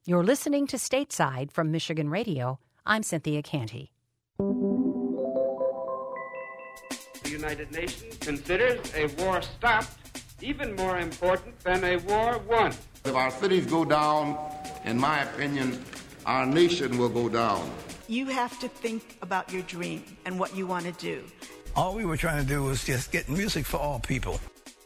You're listening to Stateside from Michigan Radio. I'm Cynthia Canty. The United Nations considers a war stopped even more important than a war won. If our cities go down, in my opinion, our nation will go down. You have to think about your dream and what you want to do. All we were trying to do was just get music for all people.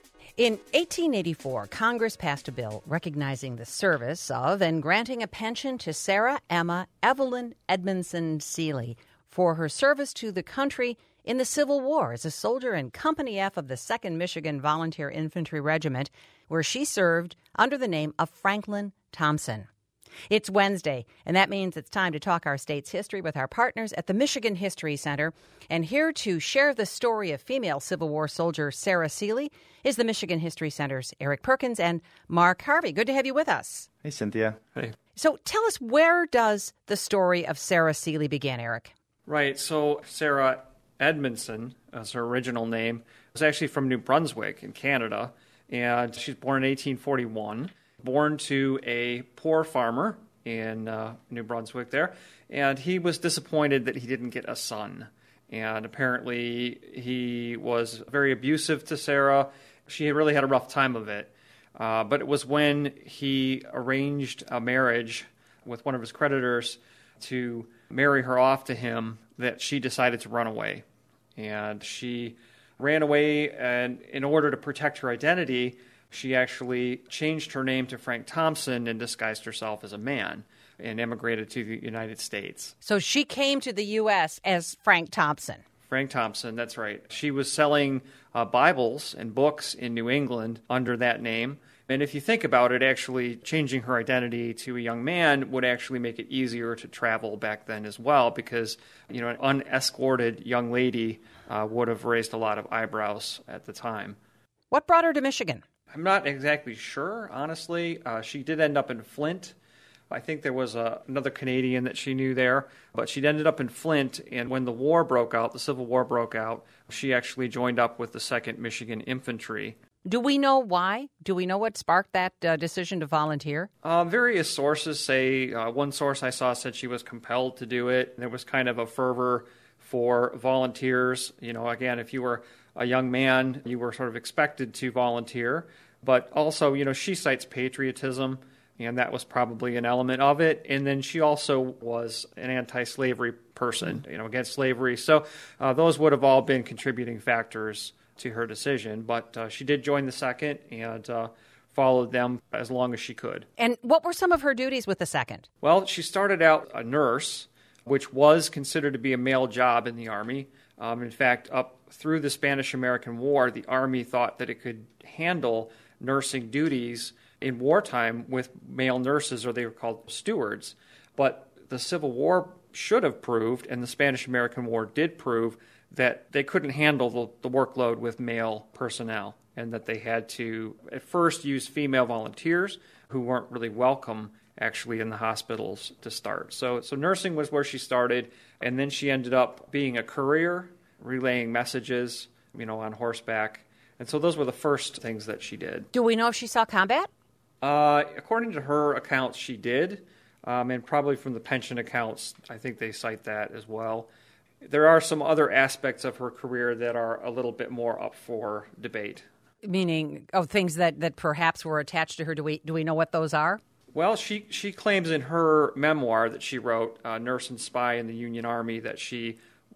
In 1884, Congress passed a bill recognizing the service of and granting a pension to Sarah Emma Evelyn Edmondson Seeley for her service to the country in the Civil War as a soldier in Company F of the 2nd Michigan Volunteer Infantry Regiment, where she served under the name of Franklin Thompson. It's Wednesday, and that means it's time to talk our state's history with our partners at the Michigan History Center. And here to share the story of female Civil War soldier Sarah Seeley is the Michigan History Center's Eric Perkins and Mark Harvey. Good to have you with us. Hey, Cynthia. Hey. So tell us, where does the story of Sarah Seeley begin, Eric? Right. So Sarah Edmondson, as her original name, was actually from New Brunswick in Canada, and she's born in 1841. Born to a poor farmer in New Brunswick there, and he was disappointed that he didn't get a son. And apparently he was very abusive to Sarah. She really had a rough time of it. But it was when he arranged a marriage with one of his creditors to marry her off to him that she decided to run away. And she ran away, and in order to protect her identity, she actually changed her name to Frank Thompson and disguised herself as a man and immigrated to the United States. So she came to the U.S. as Frank Thompson. Frank Thompson, that's right. She was selling Bibles and books in New England under that name. And if you think about it, actually changing her identity to a young man would actually make it easier to travel back then as well, because, you know, an unescorted young lady would have raised a lot of eyebrows at the time. What brought her to Michigan? I'm not exactly sure, honestly. She did end up in Flint. I think there was another Canadian that she knew there, but she'd ended up in Flint, and when the war broke out, the Civil War broke out, she actually joined up with the 2nd Michigan Infantry. Do we know why? Do we know what sparked that decision to volunteer? Various sources say, one source I saw said she was compelled to do it. There was kind of a fervor for volunteers. You know, again, if you were a young man, you were sort of expected to volunteer. But also, you know, she cites patriotism, and that was probably an element of it. And then she also was an anti-slavery person, you know, against slavery. So those would have all been contributing factors to her decision. But she did join the 2nd and followed them as long as she could. And what were some of her duties with the 2nd? Well, she started out a nurse, which was considered to be a male job in the Army. In fact, up through the Spanish-American War, the Army thought that it could handle nursing duties in wartime with male nurses, or they were called stewards. But the Civil War should have proved, and the Spanish-American War did prove, that they couldn't handle the workload with male personnel, and that they had to at first use female volunteers who weren't really welcome actually in the hospitals to start. So nursing was where she started, and then she ended up being a courier, relaying messages, you know, on horseback. And so those were the first things that she did. Do we know if she saw combat? According to her accounts, she did, and probably from the pension accounts, I think they cite that as well. There are some other aspects of her career that are a little bit more up for debate. Meaning, things that perhaps were attached to her. Do we know what those are? Well, she claims in her memoir that she wrote, Nurse and Spy in the Union Army, that she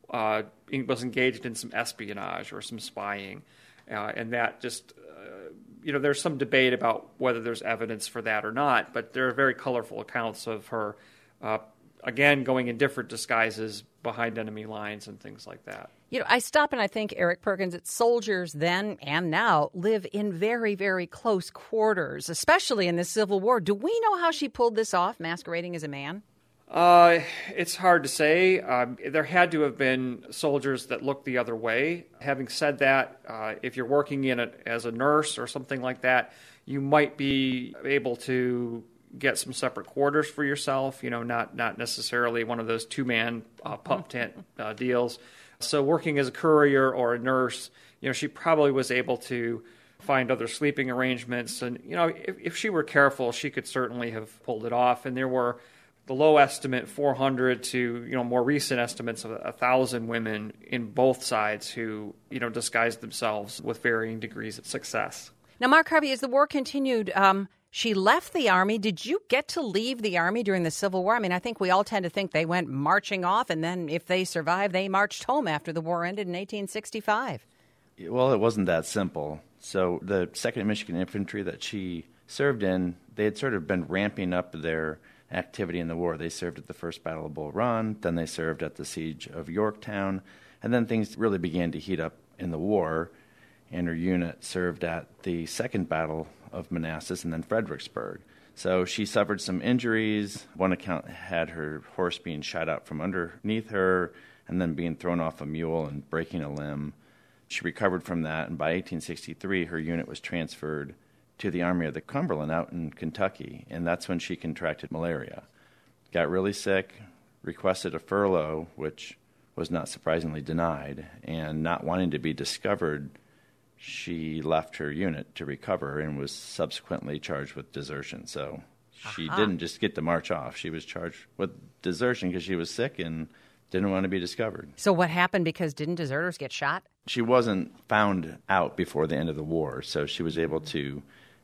was engaged in some espionage or some spying. And that just, there's some debate about whether there's evidence for that or not, but there are very colorful accounts of her, again, going in different disguises behind enemy lines and things like that. You know, I stop and I think, Eric Perkins, that soldiers then and now live in very, very close quarters, especially in the Civil War. Do we know how she pulled this off, masquerading as a man? It's hard to say. There had to have been soldiers that looked the other way. Having said that, if you're working as a nurse or something like that, you might be able to get some separate quarters for yourself, not necessarily one of those two-man pup tent deals. So working as a courier or a nurse, she probably was able to find other sleeping arrangements. And, if she were careful, she could certainly have pulled it off. And there were the low estimate 400 to, more recent estimates of 1,000 women in both sides who, disguised themselves with varying degrees of success. Now, Mark Harvey, as the war continued, she left the Army. Did you get to leave the Army during the Civil War? I mean, I think we all tend to think they went marching off, and then if they survived, they marched home after the war ended in 1865. Well, it wasn't that simple. So the 2nd Michigan Infantry that she served in, they had sort of been ramping up their activity in the war. They served at the First Battle of Bull Run, then they served at the Siege of Yorktown, and then things really began to heat up in the war, and her unit served at the Second Battle of Manassas and then Fredericksburg. So she suffered some injuries. One account had her horse being shot out from underneath her and then being thrown off a mule and breaking a limb. She recovered from that, and by 1863, her unit was transferred to the Army of the Cumberland out in Kentucky, and that's when she contracted malaria. Got really sick, requested a furlough, which was not surprisingly denied, and not wanting to be discovered, she left her unit to recover and was subsequently charged with desertion. So she didn't just get to march off. She was charged with desertion because she was sick and didn't want to be discovered. So what happened? Because didn't deserters get shot? She wasn't found out before the end of the war, so she was able to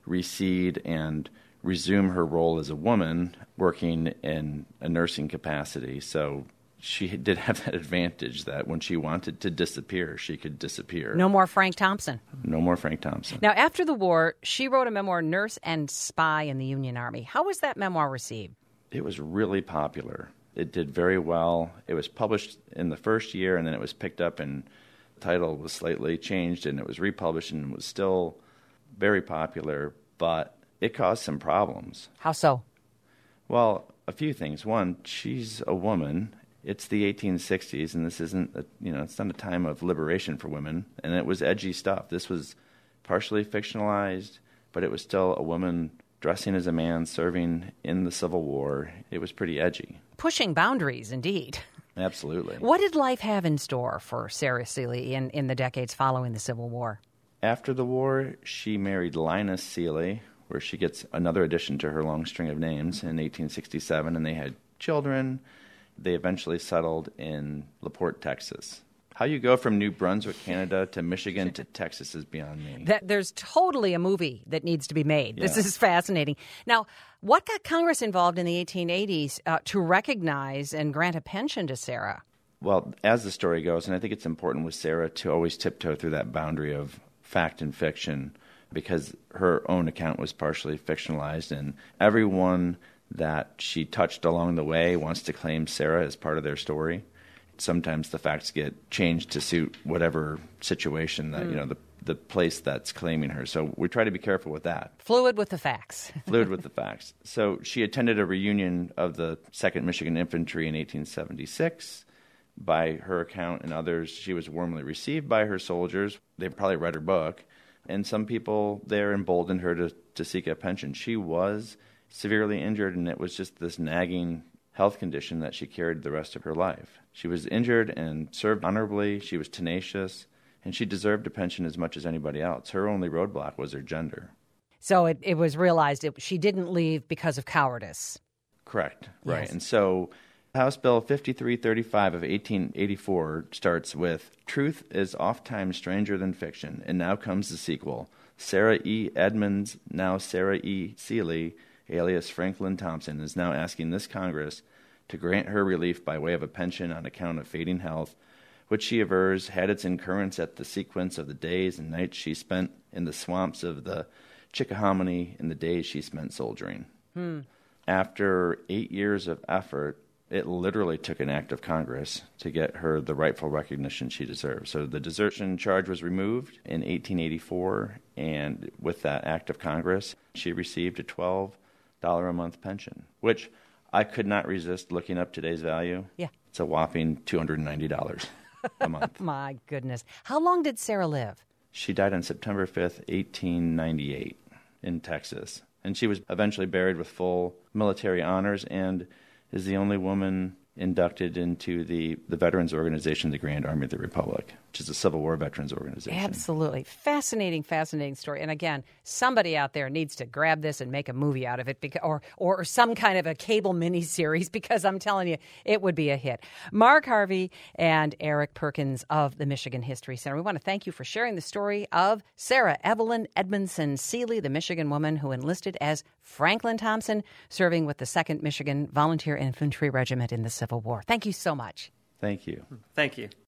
recede and resume her role as a woman working in a nursing capacity. So she did have that advantage that when she wanted to disappear, she could disappear. No more Frank Thompson. No more Frank Thompson. Now, after the war, she wrote a memoir, Nurse and Spy in the Union Army. How was that memoir received? It was really popular. It did very well. It was published in the first year, and then it was picked up, and the title was slightly changed, and it was republished, and was still very popular, but it caused some problems. How so? Well, a few things. One, she's a woman. It's the 1860s, and this isn't, it's not a time of liberation for women, and it was edgy stuff. This was partially fictionalized, but it was still a woman dressing as a man, serving in the Civil War. It was pretty edgy. Pushing boundaries, indeed. Absolutely. What did life have in store for Sarah Seeley in the decades following the Civil War? After the war, she married Linus Seeley, where she gets another addition to her long string of names in 1867, and they had children. They eventually settled in LaPorte, Texas. How you go from New Brunswick, Canada, to Michigan to Texas is beyond me. There's totally a movie that needs to be made. Yeah. This is fascinating. Now, what got Congress involved in the 1880s to recognize and grant a pension to Sarah? Well, as the story goes, and I think it's important with Sarah to always tiptoe through that boundary of fact and fiction, because her own account was partially fictionalized, and everyone that she touched along the way wants to claim Sarah as part of their story. Sometimes the facts get changed to suit whatever situation that, the place that's claiming her. So we try to be careful with that. Fluid with the facts. Fluid with the facts. So she attended a reunion of the 2nd Michigan Infantry in 1876. By her account and others, she was warmly received by her soldiers. They probably read her book. And some people there emboldened her to seek a pension. She was severely injured, and it was just this nagging health condition that she carried the rest of her life. She was injured and served honorably. She was tenacious, and she deserved a pension as much as anybody else. Her only roadblock was her gender. So it was realized she didn't leave because of cowardice. Correct. Right. Yes. And so House Bill 5335 of 1884 starts with, "Truth is oft-times stranger than fiction," and now comes the sequel. Sarah E. Edmonds, now Sarah E. Seeley, alias Franklin Thompson, is now asking this Congress to grant her relief by way of a pension on account of fading health, which she avers had its incurrence at the sequence of the days and nights she spent in the swamps of the Chickahominy and the days she spent soldiering. After 8 years of effort, it literally took an act of Congress to get her the rightful recognition she deserves. So the desertion charge was removed in 1884, and with that act of Congress, she received a $12 a month pension, which I could not resist looking up today's value. Yeah. It's a whopping $290 a month. My goodness. How long did Sarah live? She died on September 5th, 1898 in Texas. And she was eventually buried with full military honors and is the only woman inducted into the Veterans Organization, the Grand Army of the Republic, which is a Civil War veterans organization. Absolutely. Fascinating story. And again, somebody out there needs to grab this and make a movie out of it, or some kind of a cable miniseries, because I'm telling you, it would be a hit. Mark Harvey and Eric Perkins of the Michigan History Center, we want to thank you for sharing the story of Sarah Evelyn Edmondson Seeley, the Michigan woman who enlisted as Franklin Thompson, serving with the 2nd Michigan Volunteer Infantry Regiment in the Civil War. Thank you so much. Thank you. Thank you.